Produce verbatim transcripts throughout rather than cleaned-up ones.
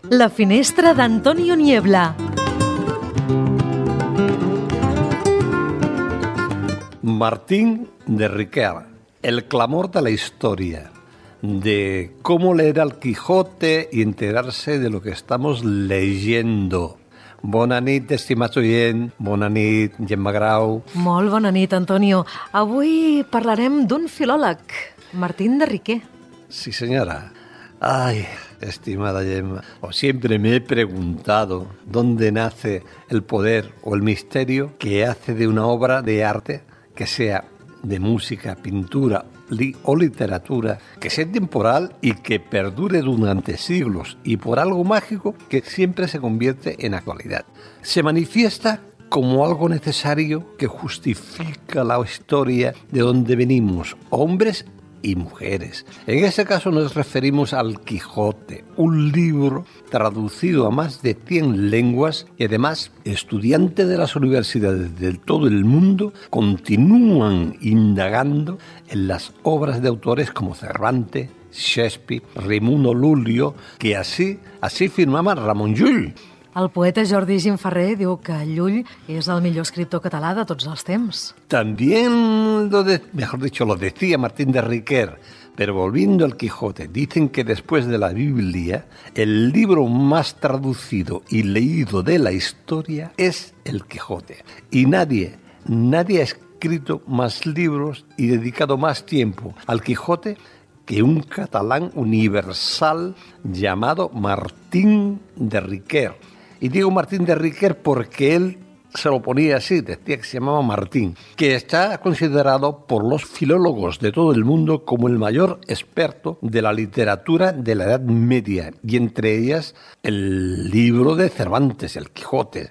La finestra d'Antonio Niebla. Martín de Riquer, el clamor de la historia, de cómo leer al Quijote y enterarse de lo que estamos leyendo. Bona nit, estimats oient, bona nit, Gemma Grau. Molt bona nit, Antonio. Avui parlarem d'un filòleg, Martín de Riquer. Sí, señora. Ay, estimada Gemma, siempre me he preguntado dónde nace el poder o el misterio que hace de una obra de arte, que sea de música, pintura li- o literatura, que sea temporal y que perdure durante siglos, y por algo mágico que siempre se convierte en actualidad. Se manifiesta como algo necesario que justifica la historia de donde venimos, hombres y mujeres. En este caso nos referimos al Quijote, un libro traducido a más de cien lenguas y además estudiantes de las universidades de todo el mundo continúan indagando en las obras de autores como Cervantes, Shakespeare, Raimundo Lulio, que así, así firmaba Ramon Llull. El poeta Jordi Ginferrer diu que Llull és el millor escriptor català de tots els temps. También, lo de, mejor dicho, lo decía Martín de Riquer, pero volviendo al Quijote, dicen que después de la Biblia, el libro más traducido y leído de la historia es el Quijote. Y nadie, nadie ha escrito más libros y dedicado más tiempo al Quijote que un catalán universal llamado Martín de Riquer. Y digo Martín de Riquer porque él se lo ponía así, decía que se llamaba Martín, que está considerado por los filólogos de todo el mundo como el mayor experto de la literatura de la Edad Media, y entre ellas el libro de Cervantes, el Quijote.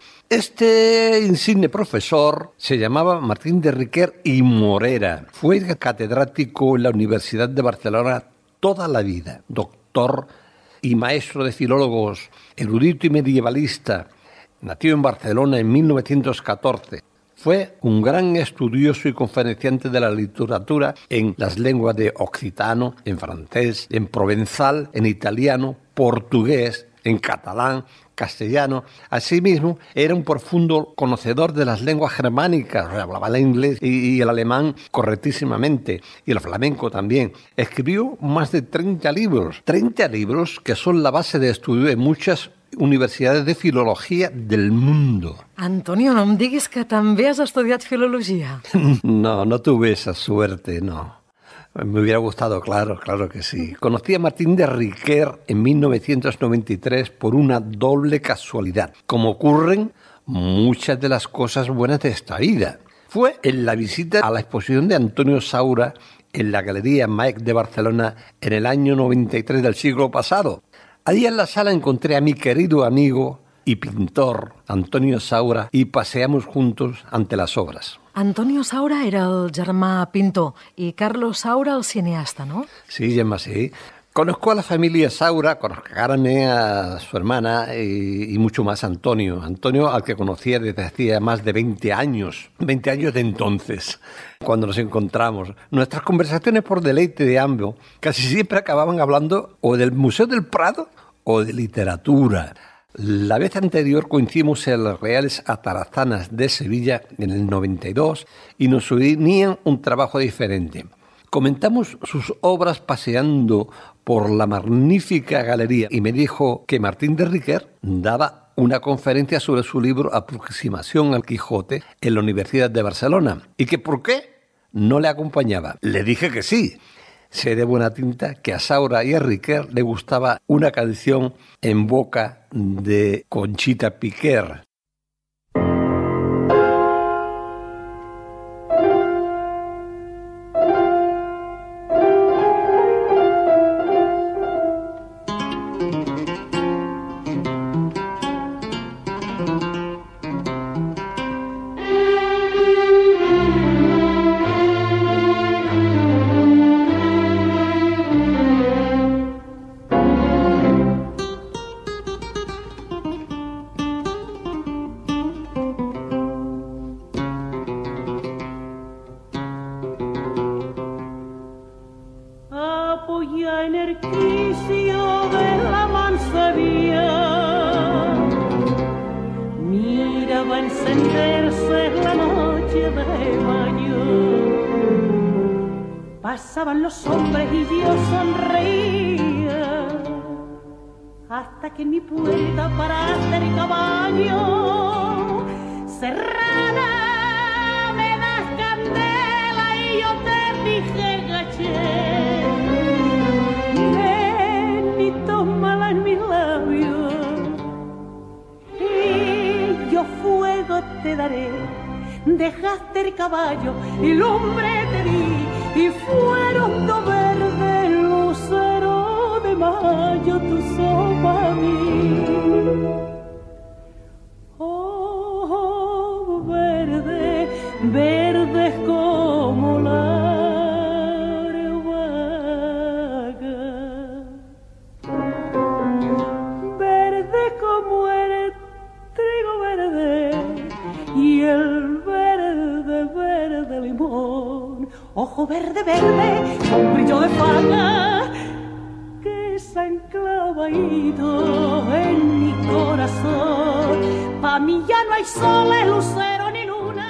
Este insigne profesor se llamaba Martín de Riquer y Morera. Fue catedrático en la Universidad de Barcelona toda la vida, doctor y maestro de filólogos, erudito y medievalista. Nació en Barcelona en mil novecientos catorce. Fue un gran estudioso y conferenciante de la literatura en las lenguas de occitano, en francés, en provenzal, en italiano, portugués, en catalán, castellano. Asimismo, era un profundo conocedor de las lenguas germánicas, hablaba el inglés y, y el alemán correctísimamente, y el flamenco también. Escribió más de treinta libros, treinta libros que son la base de estudio de muchas universidades de filología del mundo. Antonio, no em diguis que també has estudiat filologia. No, no tuve esa suerte, no. Me hubiera gustado, claro, claro que sí. Conocí a Martín de Riquer en mil novecientos noventa y tres por una doble casualidad, como ocurren muchas de las cosas buenas de esta vida. Fue en la visita a la exposición de Antonio Saura en la Galería Maec de Barcelona en el año noventa y tres del siglo pasado. Allí en la sala encontré a mi querido amigo y pintor Antonio Saura y paseamos juntos ante las obras. Antonio Saura era el germà pintor i Carlos Saura el cineasta, ¿no? Sí, Gemma, sí. Conozco a la familia Saura, conozco a Carmen, a su hermana y, y mucho más a Antonio. Antonio, al que conocía desde hacía más de veinte años, veinte años de entonces, cuando nos encontramos. Nuestras conversaciones por deleite de ambos casi siempre acababan hablando o del Museo del Prado o de literatura. La vez anterior coincidimos en las Reales Atarazanas de Sevilla en el noventa y dos y nos unían un trabajo diferente. Comentamos sus obras paseando por la magnífica galería y me dijo que Martín de Riquer daba una conferencia sobre su libro Aproximación al Quijote en la Universidad de Barcelona y que ¿por qué no le acompañaba? Le dije que sí. Sé de buena tinta que a Saura y a Riquer le gustaba una canción en boca de Conchita Piquer. en el quicio de la mansa vía encenderse la noche de mayo. Pasaban los hombres y yo sonreía, hasta que en mi puerta paraste el caballo. Cerrada me das candela y yo te dije gaché. Ven y tómala en mis labios y yo fuego te daré. Dejaste el caballo y lumbre te di, y fueron dos verdes luceros de mayo tu sopa a mí. Oh, verde, verdes como la vaga, verde como el trigo verde y el verde, verde limón. Ojo verde, verde, con brillo de faga, que se ha enclavadito en mi corazón. Pa' mí ya no hay soles, lucero ni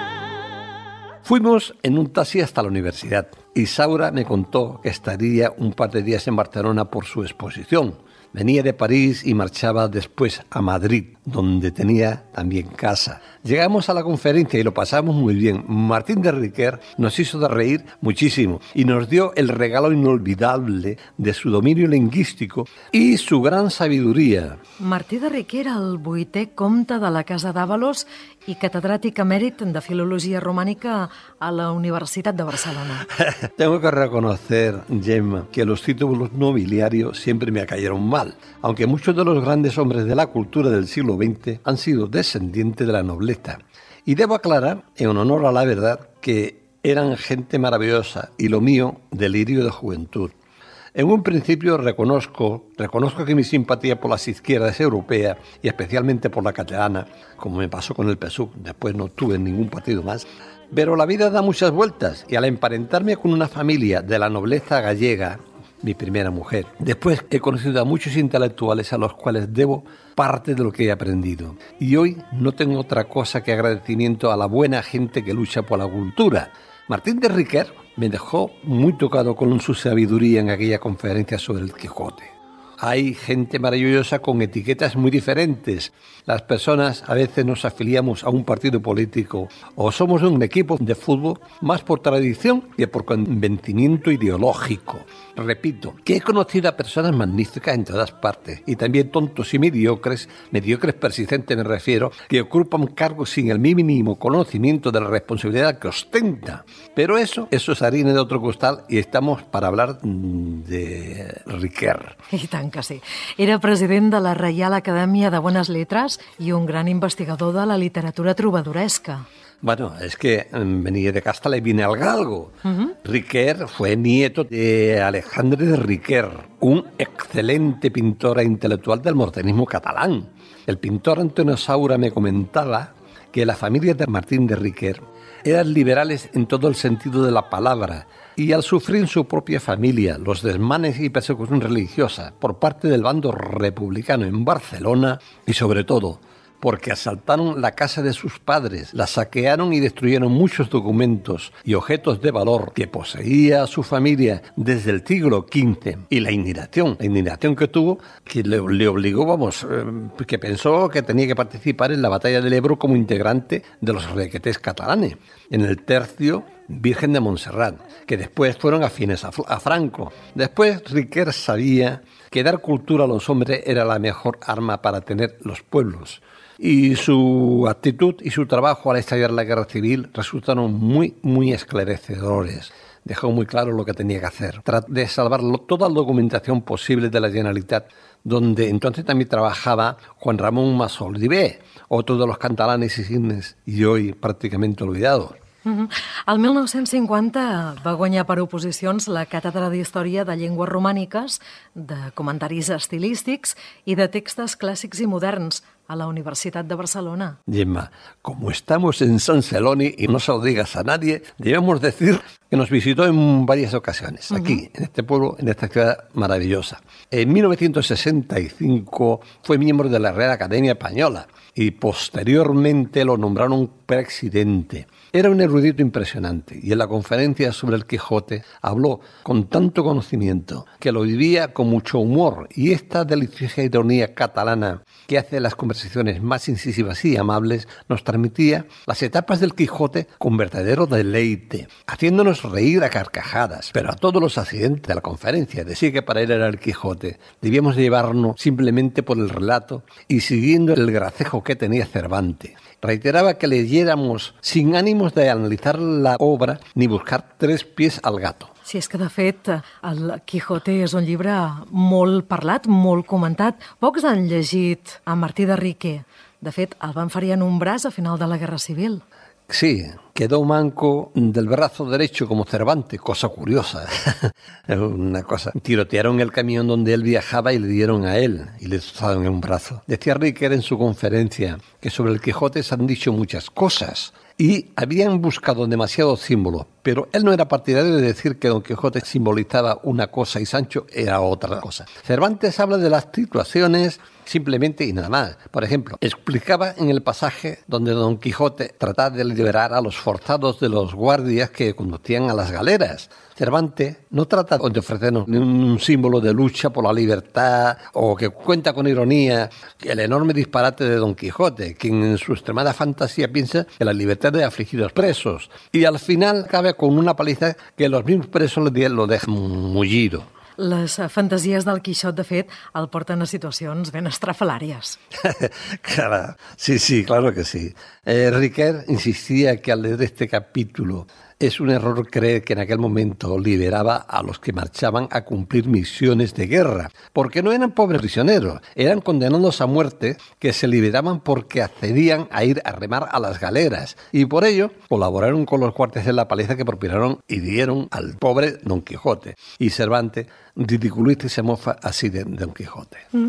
luna. Fuimos en un taxi hasta la universidad. Isaura me contó que estaría un par de días en Barcelona por su exposición. Venía de París y marchaba después a Madrid, donde tenía también casa. Llegamos a la conferencia y lo pasamos muy bien. Martín de Riquer nos hizo de reír muchísimo y nos dio el regalo inolvidable de su dominio lingüístico y su gran sabiduría. Martí de Riquer, el vuitè comte de la Casa d'Àvalos i catedràtic emèrit de Filologia Romànica a la Universitat de Barcelona. Tengo que reconocer, Gemma, que los títulos nobiliarios siempre me cayeron mal, aunque muchos de los grandes hombres de la cultura del siglo veinte han sido descendientes de la nobleza. Y debo aclarar, en honor a la verdad, que eran gente maravillosa y lo mío, delirio de juventud. En un principio reconozco, reconozco que mi simpatía por las izquierdas europeas y especialmente por la catalana, como me pasó con el P S U V, después no tuve ningún partido más, pero la vida da muchas vueltas y al emparentarme con una familia de la nobleza gallega, mi primera mujer, después he conocido a muchos intelectuales a los cuales debo parte de lo que he aprendido. Y hoy no tengo otra cosa que agradecimiento a la buena gente que lucha por la cultura. Martín de Riquer me dejó muy tocado con su sabiduría en aquella conferencia sobre el Quijote. Hay gente maravillosa con etiquetas muy diferentes. Las personas a veces nos afiliamos a un partido político o somos un equipo de fútbol más por tradición que por convencimiento ideológico. Repito, que he conocido a personas magníficas en todas partes y también tontos y mediocres, mediocres persistentes me refiero, que ocupan cargos sin el mínimo conocimiento de la responsabilidad que ostenta. Pero eso, eso es harina de otro costal y estamos para hablar de Riquer. I tant que sí. Era president de la Reial Acadèmia de Bones Lletres i un gran investigador de la literatura trobadoresca. Bueno, es que venía de Castalla y vine al galgo. Uh-huh. Riquer fue nieto de Alejandre de Riquer, un excelente pintor e intelectual del modernismo catalán. El pintor Antonio Saura me comentaba que la familia de Martín de Riquer eran liberales en todo el sentido de la palabra y al sufrir en su propia familia los desmanes y persecución religiosa por parte del bando republicano en Barcelona y sobre todo porque asaltaron la casa de sus padres, la saquearon y destruyeron muchos documentos y objetos de valor que poseía su familia desde el siglo quince. Y la indignación, la indignación que tuvo, que le, le obligó, vamos, eh, que pensó que tenía que participar en la batalla del Ebro como integrante de los requetés catalanes, en el tercio Virgen de Montserrat, que después fueron afines a, a Franco. Después Riquer sabía que dar cultura a los hombres era la mejor arma para tener los pueblos. Y su actitud y su trabajo al estallar la guerra civil resultaron muy, muy esclarecedores. Dejó muy claro lo que tenía que hacer. Trató de salvar toda la documentación posible de la Generalitat, donde entonces también trabajaba Juan Ramón Masoliver, otro de los catalanes y cisnes, y hoy prácticamente olvidados. Mm-hmm. El mil nou-cents cinquanta va guanyar per oposicions la Càtedra d'Història de Llengües Romàniques, de comentaris estilístics i de textos clàssics i moderns a la Universitat de Barcelona. Gemma, como estamos en San Celoni y no se lo digas a nadie, debemos decir que nos visitó en varias ocasiones, aquí, uh-huh. en este pueblo, en esta ciudad maravillosa. En mil novecientos sesenta y cinco fue miembro de la Real Academia Española y posteriormente lo nombraron presidente. Era un erudito impresionante y en la conferencia sobre el Quijote habló con tanto conocimiento que lo vivía con mucho humor, y esta deliciosa ironía catalana que hace las conversaciones más incisivas y amables nos transmitía las etapas del Quijote con verdadero deleite, haciéndonos reír a carcajadas. Pero a todos los accidentes de la conferencia decía que para él era el Quijote debíamos llevarnos simplemente por el relato y siguiendo el gracejo que tenía Cervantes. Reiteraba que leyéramos sin ánimos de analitzar la obra ni buscar tres pies al gato. Sí, és que de fet el Quijote és un llibre molt parlat, molt comentat. Pocs han llegit a Martí de Riquer. De fet, el van ferir en un braç a final de la Guerra Civil. Sí, quedó manco del brazo derecho como Cervantes, cosa curiosa. Es una cosa. Tirotearon el camión donde él viajaba y le dieron a él y le destrozaron un brazo. Decía Riquer en su conferencia que sobre el Quijote se han dicho muchas cosas y habían buscado demasiados símbolos, pero él no era partidario de decir que Don Quijote simbolizaba una cosa y Sancho era otra cosa. Cervantes habla de las situaciones simplemente y nada más. Por ejemplo, explicaba en el pasaje donde Don Quijote trataba de liberar a los forzados de los guardias que conducían a las galeras. Cervantes no trata de ofrecernos un símbolo de lucha por la libertad o que cuenta con ironía el enorme disparate de Don Quijote, quien en su extremada fantasía piensa que la libertad de afligidos presos, y al final acaba con una paliza que los mismos presos lo dejan mullido. Les fantasies del Quixot, de fet, el porten a situacions ben estrafalàries. Claro, sí, sí, claro que sí. Eh, Riquer insistía que al leer este capítulo es un error creer que en aquel momento liberaba a los que marchaban a cumplir misiones de guerra, porque no eran pobres prisioneros, eran condenados a muerte que se liberaban porque accedían a ir a remar a las galeras, y por ello colaboraron con los cuarteles en la paliza que propinaron y dieron al pobre Don Quijote. Y Cervantes ridiculiza y se mofa así de Don Quijote. Mm.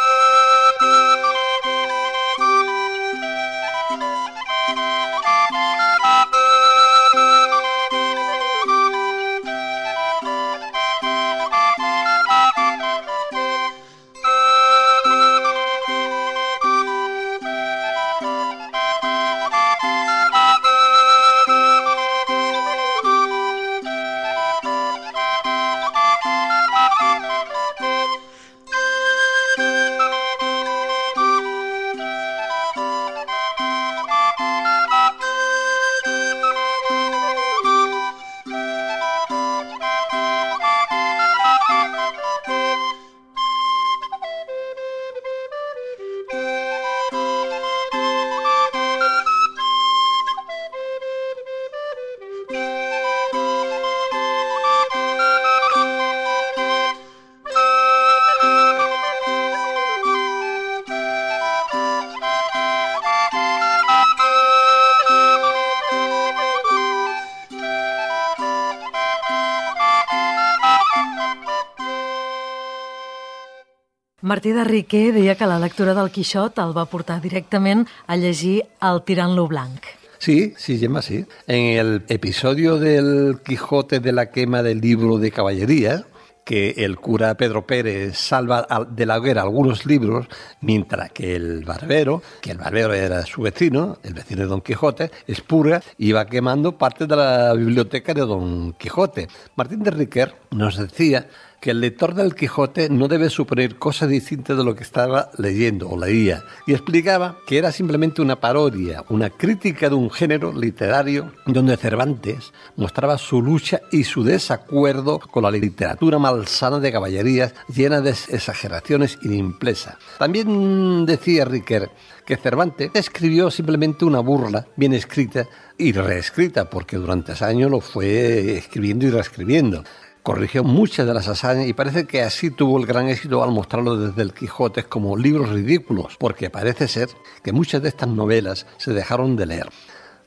Martí de Riquer deia que la lectura del Quixot el va portar directament a llegir El tirant-lo blanc. Sí, sí, Gemma, sí. En el episodio del Quijote de la quema del libro de caballería, que el cura Pedro Pérez salva de la hoguera algunos libros, mientras que el barbero, que el barbero era su vecino, el vecino de Don Quijote, expurga y va quemando parte de la biblioteca de Don Quijote. Martín de Riquer nos decía que el lector del Quijote no debe suponer cosas distintas de lo que estaba leyendo o leía, y explicaba que era simplemente una parodia, una crítica de un género literario donde Cervantes mostraba su lucha y su desacuerdo con la literatura malsana de caballerías llena de exageraciones y limpleza. También decía Riquer que Cervantes escribió simplemente una burla bien escrita y reescrita, porque durante años lo fue escribiendo y reescribiendo. Corrigió muchas de las hazañas y parece que así tuvo el gran éxito al mostrarlo desde el Quijote como libros ridículos, porque parece ser que muchas de estas novelas se dejaron de leer.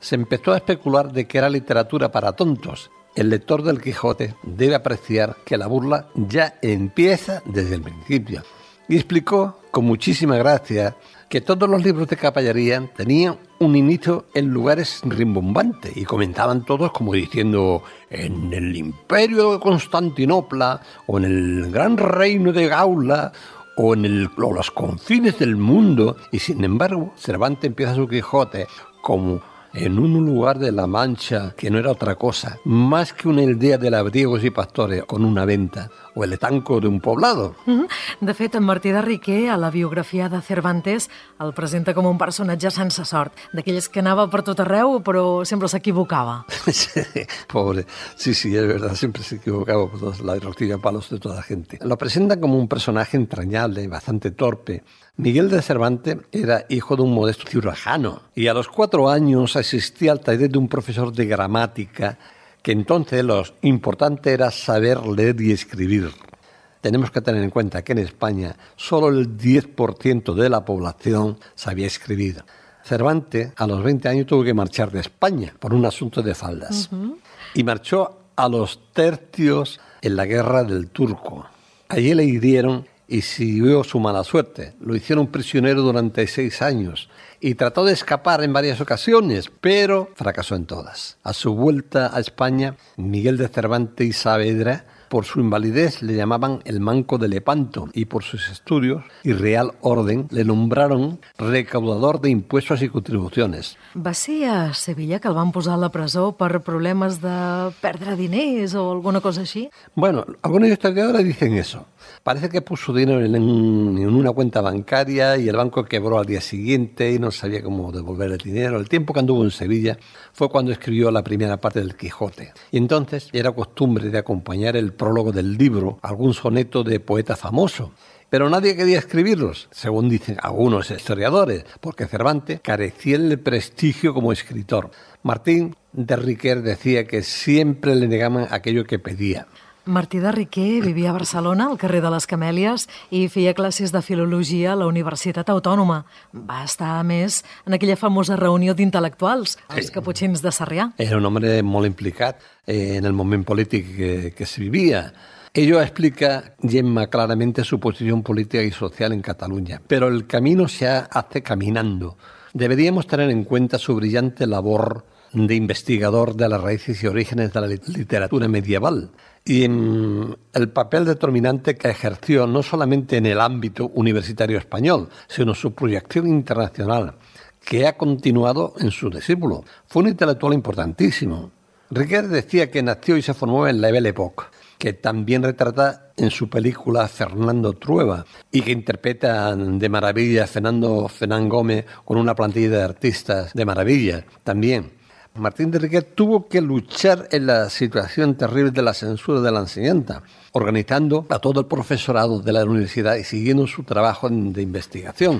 se empezó a especular de que era literatura para tontos. El lector del Quijote debe apreciar que la burla ya empieza desde el principio. Y explicó con muchísima gracia que todos los libros de caballería tenían un inicio en lugares rimbombantes y comentaban todos como diciendo en el imperio de Constantinopla o en el gran reino de Gaula o en el, o los confines del mundo. Y sin embargo, Cervantes empieza su Quijote como en un lugar de la Mancha que no era otra cosa, más que una aldea de labriegos i pastores con una venta, o el estanco d'un poblado. De fet, en Martí de Riquer, a la biografia de Cervantes, el presenta com un personatge sense sort, d'aquells que anava per tot arreu, però sempre s'equivocava. Sí, pobre. Sí, sí, es verdad, siempre se equivocaba por todos lados, rostilla palos de toda la gente. Lo presenta como un personaje entrañable, bastante torpe. Miguel de Cervantes era hijo de un modesto cirujano y a los cuatro años asistía al taller de un profesor de gramática, que entonces lo importante era saber leer y escribir. Tenemos que tener en cuenta que en España solo el diez por ciento de la población sabía escribir. Cervantes a los veinte años tuvo que marchar de España por un asunto de faldas. Uh-huh. Y marchó a los tercios en la guerra del Turco. Allí le hirieron y siguió su mala suerte. Lo hicieron prisionero durante seis años y trató de escapar en varias ocasiones, pero fracasó en todas. A su vuelta a España, Miguel de Cervantes y Saavedra, por su invalidez, le llamaban el Manco de Lepanto y por sus estudios y real orden le nombraron recaudador de impuestos y contribuciones. Va ser a Sevilla que el van posar a la presó per problemes de perdre diners o alguna cosa així? Bueno, algunos historiadores dicen eso. Parece que puso dinero en, un, en una cuenta bancaria y el banco quebró al día siguiente y no sabía cómo devolver el dinero. El tiempo que anduvo en Sevilla fue cuando escribió la primera parte del Quijote. Y entonces era costumbre de acompañar el prólogo del libro algún soneto de poeta famoso. Pero nadie quería escribirlos, según dicen algunos historiadores, porque Cervantes carecía del prestigio como escritor. Martín de Riquer decía que siempre le negaban aquello que pedía. Martí de Riquer vivia a Barcelona, al carrer de les Camèlies, i feia classes de filologia a la Universitat Autònoma. Va estar, a més, en aquella famosa reunió d'intel·lectuals, els Caputxins de Sarrià. Era un home molt implicat en el moment polític que, que se vivía. Ello explica, Gemma, claramente su posición política y social en Cataluña. Pero el camino se hace caminando. Deberíamos tener en cuenta su brillante labor de investigador de las raíces y orígenes de la literatura medieval y en el papel determinante que ejerció no solamente en el ámbito universitario español, sino su proyección internacional, que ha continuado en su discípulo. Fue un intelectual importantísimo. Riquer decía que nació y se formó en la Belle Époque, que también retrata en su película Fernando Trueba y que interpreta de maravilla Fernando Fernán Gómez con una plantilla de artistas de maravilla también. Martín de Riquer tuvo que luchar en la situación terrible de la censura de la enseñanza, organizando a todo el profesorado de la universidad y siguiendo su trabajo de investigación.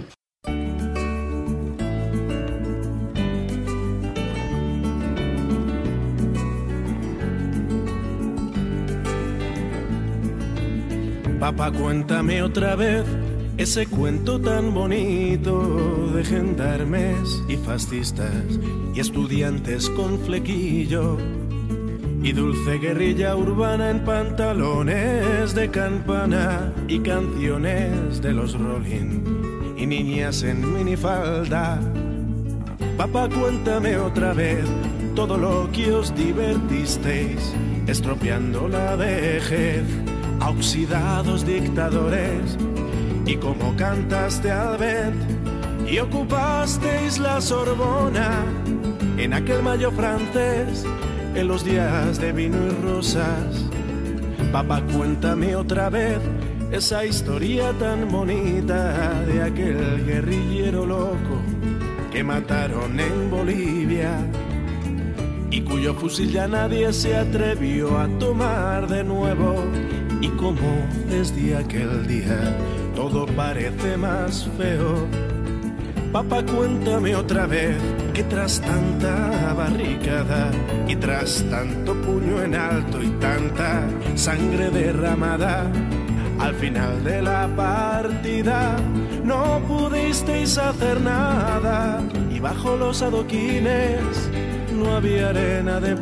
Papá, cuéntame otra vez ese cuento tan bonito de gendarmes y fascistas y estudiantes con flequillo y dulce guerrilla urbana en pantalones de campana y canciones de los Rolling y niñas en minifalda. Papá, cuéntame otra vez todo lo que os divertisteis estropeando la vejez a oxidados dictadores y cómo cantaste al vent y ocupasteis la Sorbona en aquel mayo francés, en los días de vino y rosas. Papá, cuéntame otra vez esa historia tan bonita de aquel guerrillero loco que mataron en Bolivia y cuyo fusil ya nadie se atrevió a tomar de nuevo, y cómo desde aquel día todo parece más feo. Papá, cuéntame otra vez que tras tanta barricada y tras tanto puño en alto y tanta sangre derramada, al final de la partida no pudisteis hacer nada y bajo los adoquines no había arena de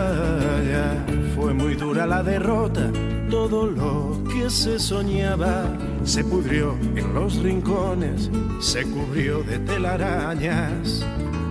playa. Fue muy dura la derrota, todo lo que se soñaba se pudrió en los rincones, se cubrió de telarañas.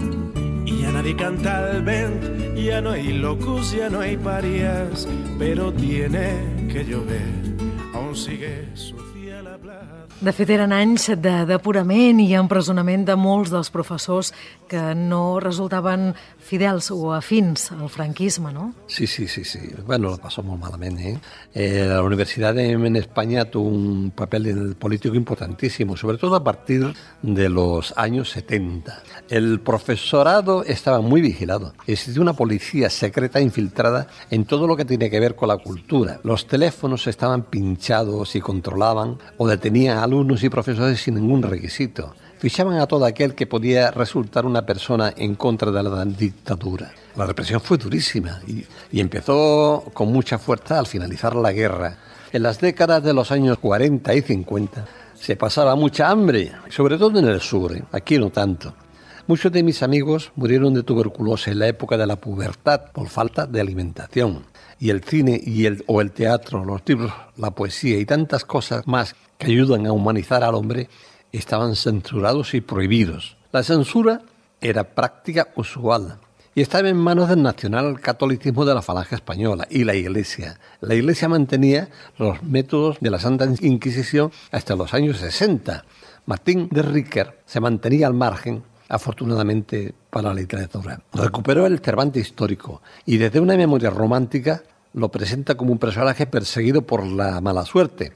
Y ya nadie canta al vent, ya no hay locos, ya no hay parias, pero tiene que llover, aún sigue sucia la plaza. De fet, eren anys de depurament i empresonament de molts dels professors que no resultaven fidels o afins al franquisme, ¿no? Sí, sí, sí, sí. Bueno, lo pasó muy malamente, ¿eh? Eh, la universidad en España tuvo un papel político importantísimo, sobre todo a partir de los años setenta. El profesorado estaba muy vigilado. Existía una policía secreta infiltrada en todo lo que tiene que ver con la cultura. Los teléfonos estaban pinchados y controlaban o detenían a alumnos y profesores sin ningún requisito. Fichaban a todo aquel que podía resultar una persona en contra de la dictadura. La represión fue durísima y, y empezó con mucha fuerza al finalizar la guerra. En las décadas de los años cuarenta y cincuenta se pasaba mucha hambre, sobre todo en el sur, ¿eh? Aquí no tanto. Muchos de mis amigos murieron de tuberculosis en la época de la pubertad por falta de alimentación. Y el cine y el, o el teatro, los libros, la poesía y tantas cosas más que ayudan a humanizar al hombre estaban censurados y prohibidos. La censura era práctica usual y estaba en manos del nacionalcatolicismo de la Falange Española y la Iglesia. La Iglesia mantenía los métodos de la Santa Inquisición hasta los años sesenta. Martín de Riquer se mantenía al margen, afortunadamente para la literatura. Recuperó el Cervantes histórico y desde una memoria romántica lo presenta como un personaje perseguido por la mala suerte.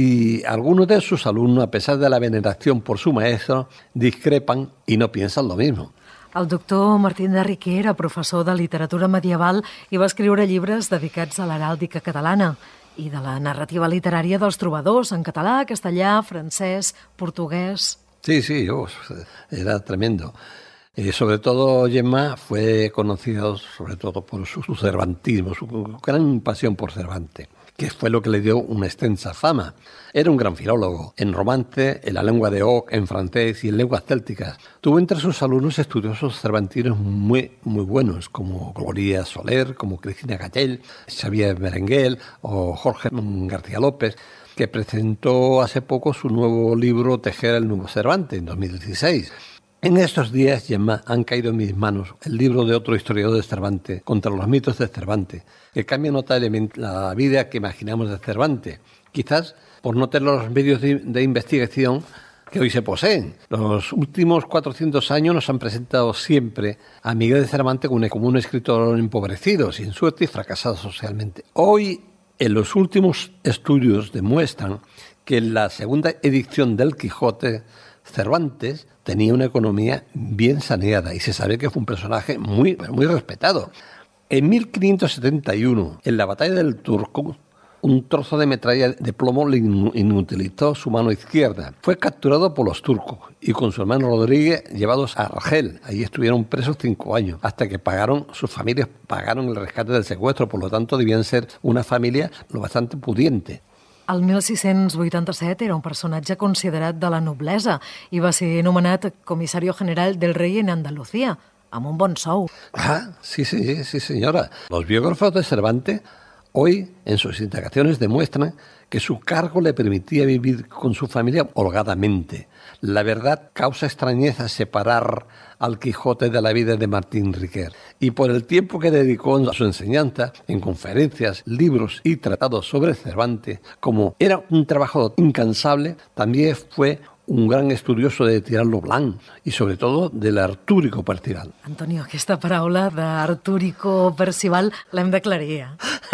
Y algunos de sus alumnos, a pesar de la veneración por su maestro, discrepan i no piensen lo mismo. El doctor Martín de Riquer era professor de literatura medieval i va escriure llibres dedicats a l'heràldica catalana i de la narrativa literària dels trobadors en català, castellà, francès, portuguès. Sí, sí, oh, era tremendo. Eh, sobre todo Gemma fue conocido sobre todo por su, su cervantismo, su gran pasión por Cervantes, que fue lo que le dio una extensa fama. Era un gran filólogo, en romance, en la lengua de Oc, en francés y en lenguas célticas. Tuvo entre sus alumnos estudiosos cervantinos muy, muy buenos, como Gloria Soler, como Cristina Gatell, Xavier Berenguel o Jorge García López, que presentó hace poco su nuevo libro Tejer el nuevo Cervantes, en dos mil dieciséis. En estos días, Gemma, han caído en mis manos el libro de otro historiador de Cervantes, Contra los mitos de Cervantes, que cambia notablemente la vida que imaginamos de Cervantes, quizás por no tener los medios de, de investigación que hoy se poseen. Los últimos cuatrocientos años nos han presentado siempre a Miguel de Cervantes como un escritor empobrecido, sin suerte y fracasado socialmente. Hoy, en los últimos estudios demuestran que en la segunda edición del Quijote, Cervantes tenía una economía bien saneada y se sabe que fue un personaje muy, muy respetado. En mil quinientos setenta y uno, en la batalla del Turco, un trozo de metralla de plomo le inutilizó su mano izquierda. Fue capturado por los turcos y con su hermano Rodríguez llevados a Argel. Allí estuvieron presos cinco años, hasta que pagaron, sus familias pagaron el rescate del secuestro. Por lo tanto, debían ser una familia lo bastante pudiente. El mil sis-cents vuitanta-set era un personatge considerat de la noblesa i va ser nomenat comisario general del rei en Andalucía, amb un bon sou. Ah, sí, sí, sí, señora. Los biógrafos de Cervantes hoy, en sus indagaciones, demuestran que su cargo le permitía vivir con su familia holgadamente. La verdad, causa extrañeza separar al Quijote de la vida de Martín Riquer. Y por el tiempo que dedicó a su enseñanza, en conferencias, libros y tratados sobre Cervantes, como era un trabajo incansable, también fue un gran estudioso de Tirant-lo Blanc i, sobretot, de l'Artúrico Percival. Antonio, aquesta paraula d'Artúrico Percival l'hem d'aclarir.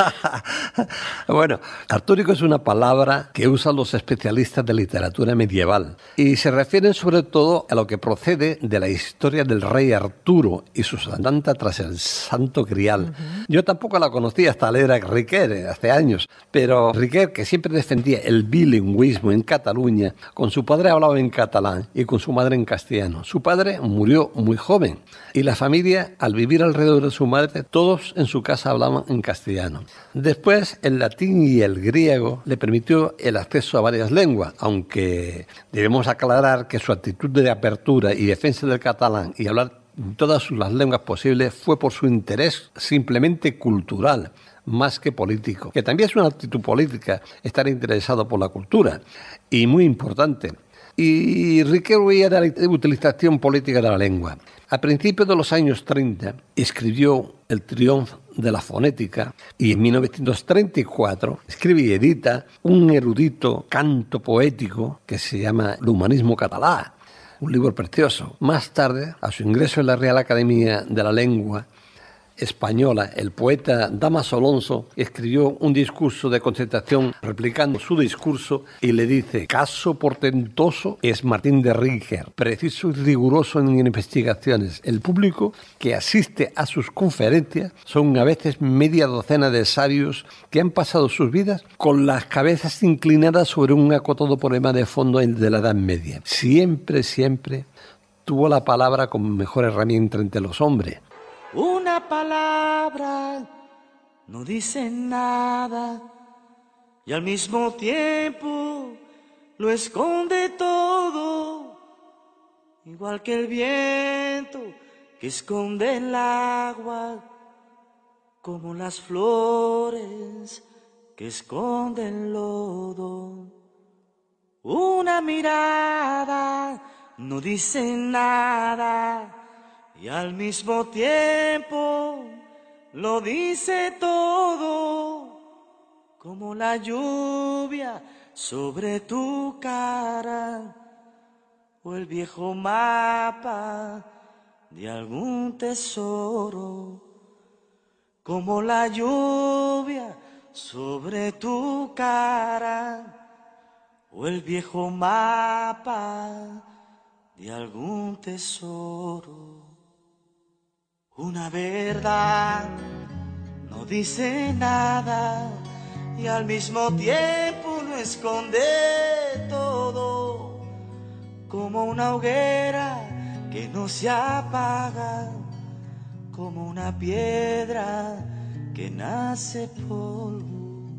Bueno, Artúrico es una palabra que usan los especialistas de literatura medieval y se refieren sobre todo a lo que procede de la historia del rey Arturo y su andanza tras el Santo Grial. Uh-huh. Yo tampoco la conocía hasta leer a Riquer hace años, pero Riquer, que siempre defendía el bilingüismo en Cataluña, con su padre hablaba en catalán y con su madre en castellano. Su padre murió muy joven y la familia, al vivir alrededor de su madre, todos en su casa hablaban en castellano. Después, el latín y el griego le permitió el acceso a varias lenguas, aunque debemos aclarar que su actitud de apertura y defensa del catalán y hablar en todas las lenguas posibles fue por su interés simplemente cultural, más que político, que también es una actitud política, estar interesado por la cultura, y muy importante. Y Riquer huía de la utilización política de la lengua. A principios de los años treinta escribió El triunfo de la fonética y en mil novecientos treinta y cuatro escribe y edita un erudito canto poético que se llama L'humanisme català, un libro precioso. Más tarde, a su ingreso en la Real Academia de la Lengua Española, el poeta Dámaso Alonso escribió un discurso de concentración replicando su discurso y le dice: caso portentoso es Martín de Riquer, preciso y riguroso en investigaciones. El público que asiste a sus conferencias son a veces media docena de sabios que han pasado sus vidas con las cabezas inclinadas sobre un acotado problema de fondo de la Edad Media. Siempre, siempre tuvo la palabra como mejor herramienta entre los hombres. Una palabra no dice nada y al mismo tiempo lo esconde todo, igual que el viento que esconde el agua, como las flores que esconden el lodo. Una mirada no dice nada y al mismo tiempo lo dice todo, como la lluvia sobre tu cara o el viejo mapa de algún tesoro, como la lluvia sobre tu cara o el viejo mapa de algún tesoro. Una verdad no dice nada y al mismo tiempo lo esconde todo, como una hoguera que no se apaga, como una piedra que nace polvo.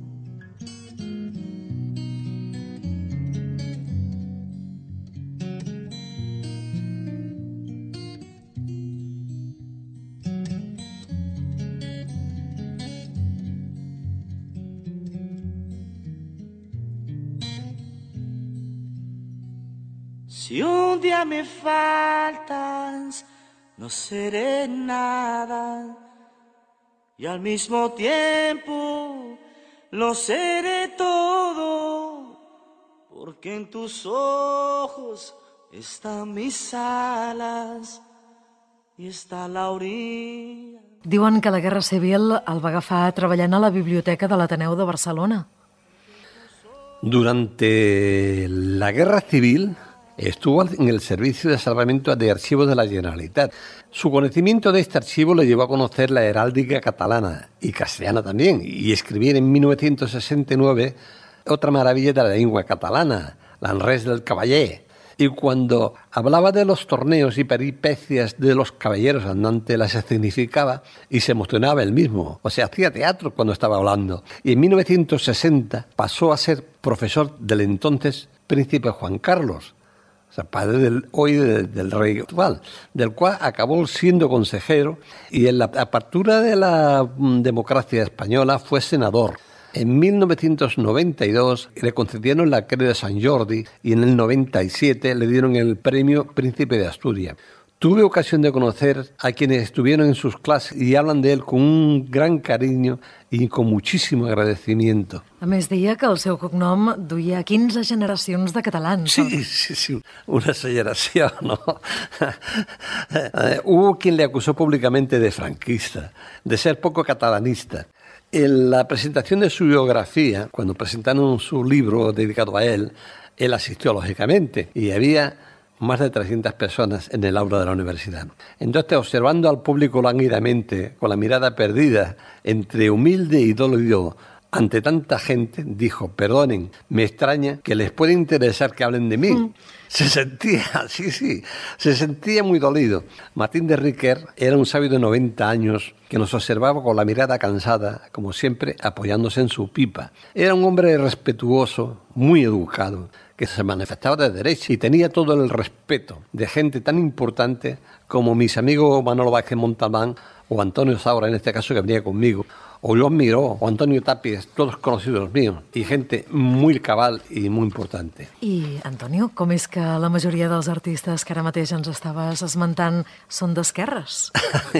Si un día me faltas, no seré nada, y al mismo tiempo lo seré todo, porque en tus ojos están mis alas i està la orilla. Diuen que la Guerra Civil el va agafar treballant a la Biblioteca de l'Ateneu de Barcelona. Durante la Guerra Civil estuvo en el Servicio de Salvamento de Archivos de la Generalitat. Su conocimiento de este archivo le llevó a conocer la heráldica catalana y castellana también, y escribir en mil novecientos sesenta y nueve otra maravilla de la lengua catalana, l'Anrés del Cavaller. Y cuando hablaba de los torneos y peripecias de los caballeros andantes, las escenificaba y se emocionaba él mismo. O sea, hacía teatro cuando estaba hablando. Y en mil novecientos sesenta pasó a ser profesor del entonces príncipe Juan Carlos, o sea, padre del, hoy de, del rey actual, del cual acabó siendo consejero y en la apertura de la democracia española fue senador. En mil novecientos noventa y dos le concedieron la Creu de Sant Jordi y en el noventa y siete le dieron el premio Príncipe de Asturias. Tuve ocasión de conocer a quienes estuvieron en sus clases y hablan de él con un gran cariño i con muchísimo agradecimiento. A més, deia que el seu cognom duia quinze generacions de catalans. Sí, sí, sí, una generación, ¿no? Hubo quien le acusó públicamente de franquista, de ser poco catalanista. En la presentación de su biografía, cuando presentaron su libro dedicado a él, él asistió lógicamente y había más de trescientas personas en el aula de la universidad. Entonces, observando al público lánguidamente, con la mirada perdida, entre humilde y dolido, ante tanta gente, dijo, perdonen, me extraña que les pueda interesar que hablen de mí. Mm. Se sentía, sí, sí, se sentía muy dolido. Martín de Riquer era un sabio de noventa años que nos observaba con la mirada cansada, como siempre, apoyándose en su pipa. Era un hombre respetuoso, muy educado, que se manifestaba de derecha y tenía todo el respeto de gente tan importante como mis amigos Manolo Vázquez Montalbán o Antonio Saura, en este caso, que venía conmigo, o Joan Miró, o Antonio Tapies, todos conocidos míos, y gente muy cabal i molt important. I, Antonio, com és que la majoria dels artistes que ara mateix ens estaves esmentant són d'esquerres?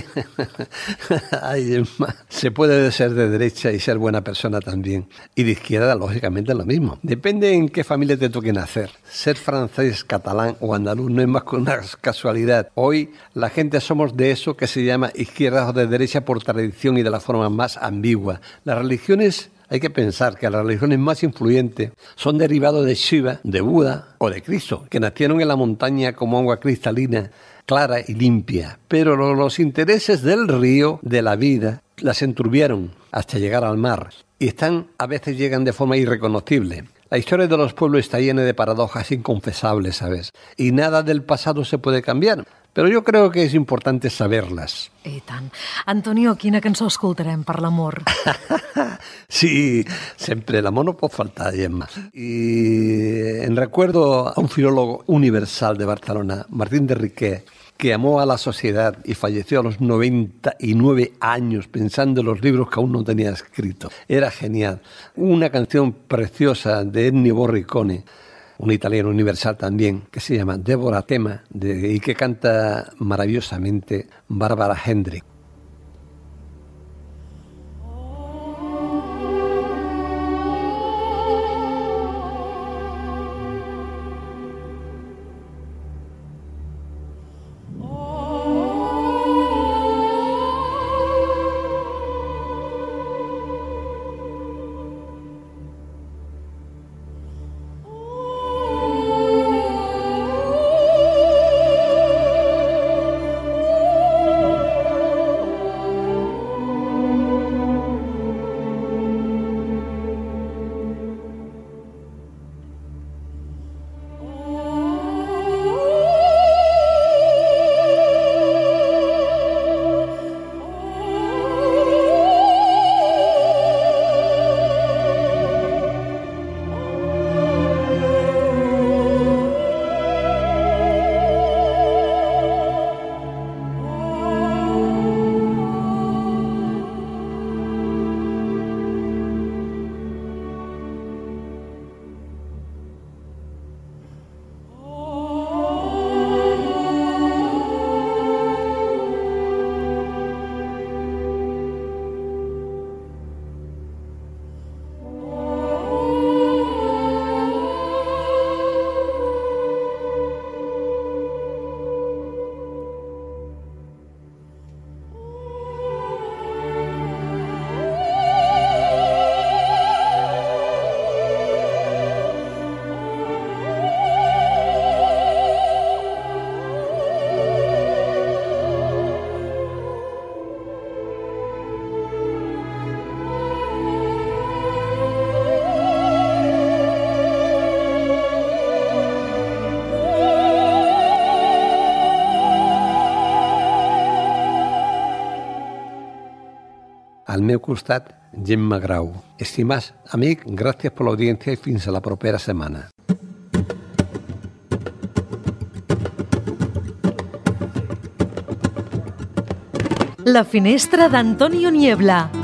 Ay, Emma, se puede ser de derecha y ser buena persona también. Y de izquierda, lógicamente, lo mismo. Depende en qué familia te toque nacer. Ser francés, catalán o andaluz no es más que una casualidad. Hoy la gente somos de eso que se llama izquierda o de derecha por tradición y de la forma más ambigua. Las religiones, hay que pensar que las religiones más influyentes son derivados de Shiva, de Buda o de Cristo, que nacieron en la montaña como agua cristalina, clara y limpia. Pero los intereses del río, de la vida, las enturbiaron hasta llegar al mar. Y están, a veces llegan de forma irreconocible. La historia de los pueblos está llena de paradojas inconfesables, ¿sabes? Y nada del pasado se puede cambiar. Però jo crec que és important saber-les. I tant. Antonio, quina cançó escoltarem per l'amor? Sí, sempre l'amor no pot faltar, Gemma. Y en recuerdo a un filólogo universal de Barcelona, Martín de Riquer, que amó a la sociedad y falleció a los noventa y nueve años pensando en los libros que aún no tenía escrito. Era genial. Una canción preciosa de Ennio Morricone, un italiano universal también, que se llama Débora Tema, de, y que canta maravillosamente Bárbara Hendrick. Al meu costat, Gemma Grau. Estimats amic, gràcies per l'audiència i fins a la propera setmana. La finestra d'Antonio Niebla.